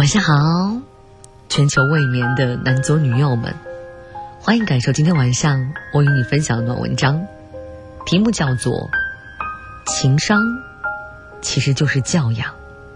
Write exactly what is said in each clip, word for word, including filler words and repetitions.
晚上好，全球未眠的男左女右们，欢迎感受今天晚上我与你分享的暖文章，题目叫做情商其实就是教养。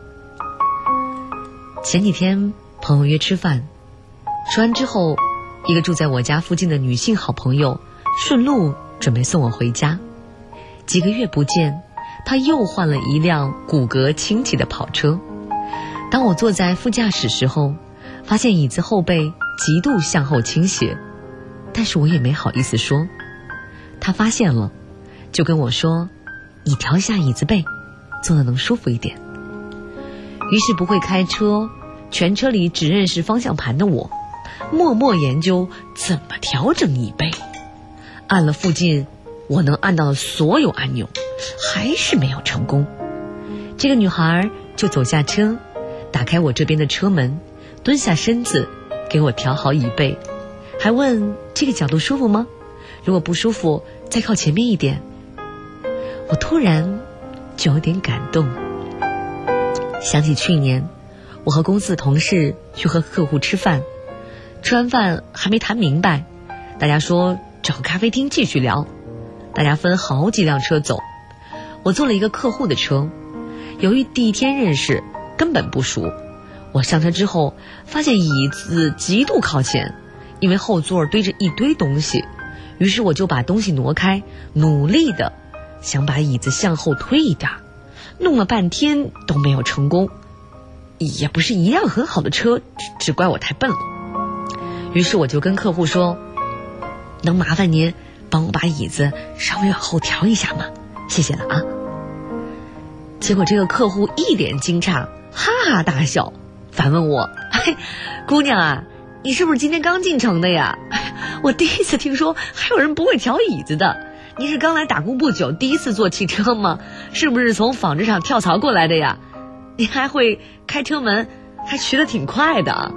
前几天朋友约吃饭，吃完之后，一个住在我家附近的女性好朋友顺路准备送我回家。几个月不见，她又换了一辆骨骼清奇的跑车。当我坐在副驾驶时候，发现椅子后背极度向后倾斜，但是我也没好意思说。她发现了，就跟我说，你调一下椅子背，坐得能舒服一点。于是不会开车，全车里只认识方向盘的我，默默研究怎么调整椅背，按了附近我能按到的所有按钮，还是没有成功。这个女孩就走下车，打开我这边的车门，蹲下身子给我调好椅背，还问这个角度舒服吗？如果不舒服再靠前面一点。我突然就有点感动，想起去年我和公司的同事去和客户吃饭，吃完饭还没谈明白，大家说找个咖啡厅继续聊，大家分好几辆车走，我坐了一个客户的车，由于第一天认识根本不熟，我上车之后发现椅子极度靠前，因为后座堆着一堆东西，于是我就把东西挪开，努力的想把椅子向后推一点，弄了半天都没有成功。也不是一辆很好的车，只只怪我太笨了。于是我就跟客户说，能麻烦您帮我把椅子稍微往后调一下吗？谢谢了啊。结果这个客户一脸惊诧，哈哈大笑，反问我，哎，姑娘啊，你是不是今天刚进城的呀？我第一次听说还有人不会调椅子的。你是刚来打工不久，第一次坐汽车吗？是不是从纺织厂跳槽过来的呀？你还会开车门，还学得挺快的。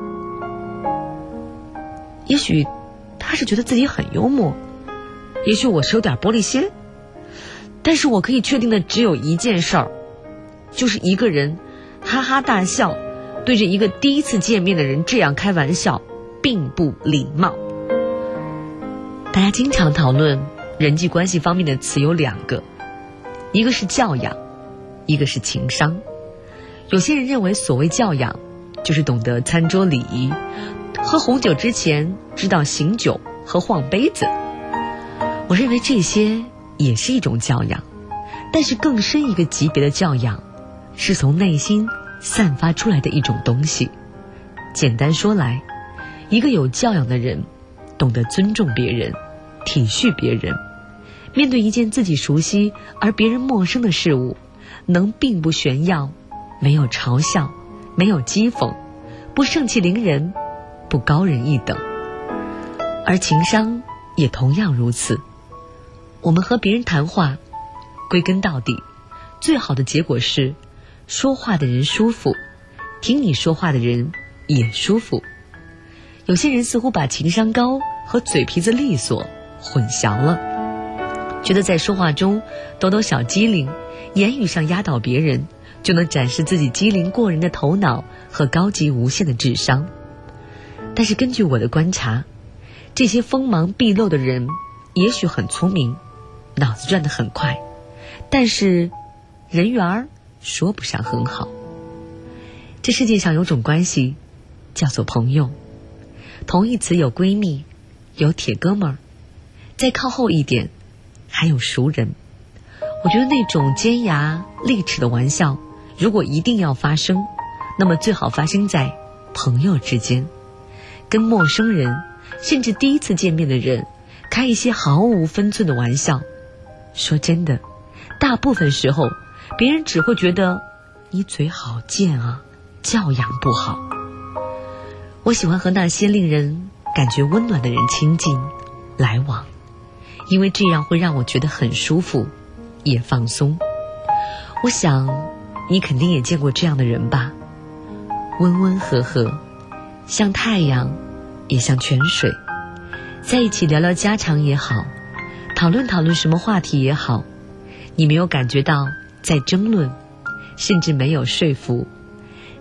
也许他是觉得自己很幽默，也许我是有点玻璃心，但是我可以确定的只有一件事儿，就是一个人哈哈大笑，对着一个第一次见面的人这样开玩笑，并不礼貌。大家经常讨论人际关系方面的词有两个，一个是教养，一个是情商。有些人认为所谓教养就是懂得餐桌礼仪，喝红酒之前知道醒酒和晃杯子。我认为这些也是一种教养，但是更深一个级别的教养是从内心散发出来的一种东西。简单说来，一个有教养的人懂得尊重别人，体恤别人，面对一件自己熟悉而别人陌生的事物，能并不炫耀，没有嘲笑，没有讥讽，不盛气凌人，不高人一等。而情商也同样如此。我们和别人谈话，归根到底，最好的结果是说话的人舒服，听你说话的人也舒服。有些人似乎把情商高和嘴皮子利索混淆了，觉得在说话中抖抖小机灵，言语上压倒别人，就能展示自己机灵过人的头脑和高级无限的智商。但是根据我的观察，这些锋芒毕露的人也许很聪明，脑子转得很快，但是人缘儿说不上很好。这世界上有种关系叫做朋友，同义词有闺蜜，有铁哥们儿，再靠后一点还有熟人。我觉得那种尖牙利齿的玩笑，如果一定要发生，那么最好发生在朋友之间。跟陌生人，甚至第一次见面的人，开一些毫无分寸的玩笑，说真的，大部分时候别人只会觉得你嘴好贱啊，教养不好。我喜欢和那些令人感觉温暖的人亲近来往，因为这样会让我觉得很舒服，也放松。我想你肯定也见过这样的人吧，温温和和，像太阳也像泉水，在一起聊聊家常也好，讨论讨论什么话题也好，你没有感觉到在争论，甚至没有说服，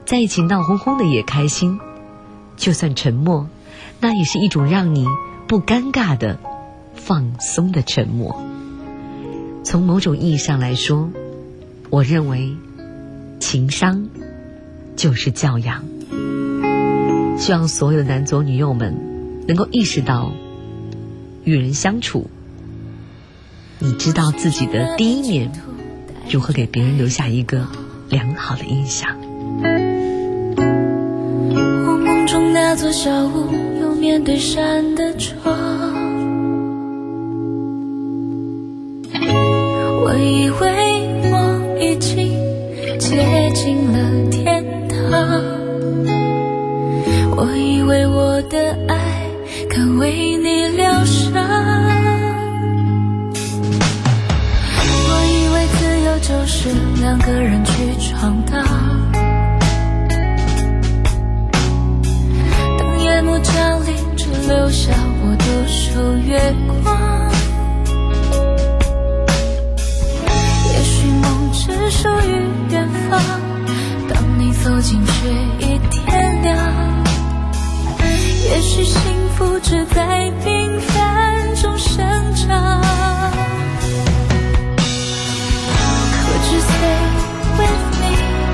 在一起闹哄哄的也开心，就算沉默，那也是一种让你不尴尬的放松的沉默。从某种意义上来说，我认为情商就是教养。希望所有的男左女右们能够意识到，与人相处，你知道自己的第一面，如何给别人留下一个良好的印象。 我梦中那座小屋有面对山的窗，我以为我已经接近了天堂，我以为我的爱可为你疗伤，我以为自由就是两个人去闯荡，等夜幕降临，只留下我独守月光。也许梦只属于远方，当你走近却已天亮。也许幸福只在平凡中生长。Could you stay with me?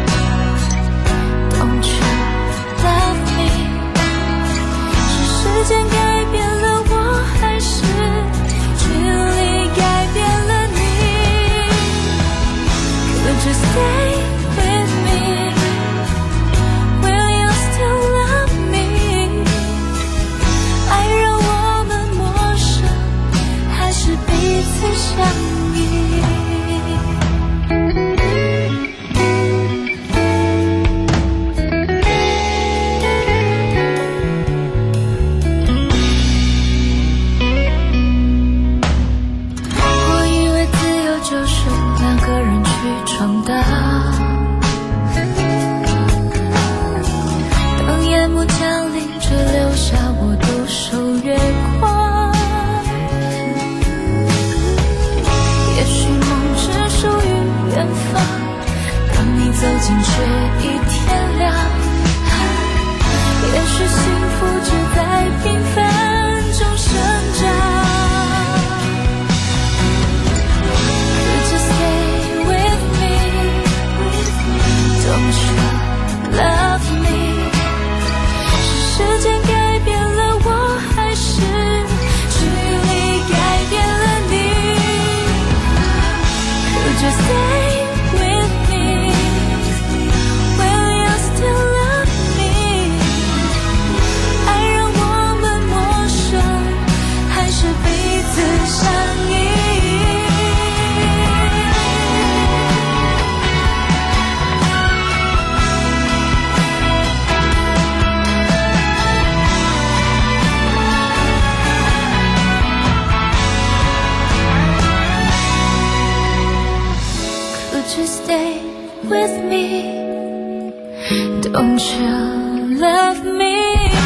Don't you love me? 是时间改变了我，还是距离改变了你？ Could you stay with me? Will you still love me? 爱让我们陌生，还是彼此相依？我以为自由就是两个人去闯荡，当夜幕降临，只留下我独守月光。也许梦只属于远方，当你走近却已天亮。也许幸福只在平凡中生长。Could you stay with me? Don't you love me? 是时间改变了我，还是距离改变了你？ Could you stay with me? Will you still love me? 爱让我们陌生，还是彼此相依？Could you stay with me? Don't you love me?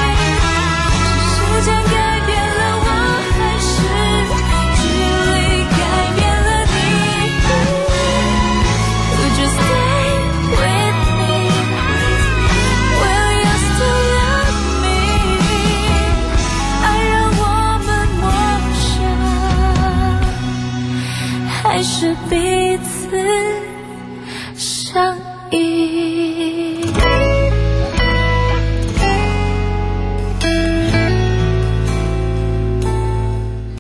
是时间改变了我，还是距离改变了你？ Could you stay with me? Will you still love me? 爱让我们陌生，还是彼此相依？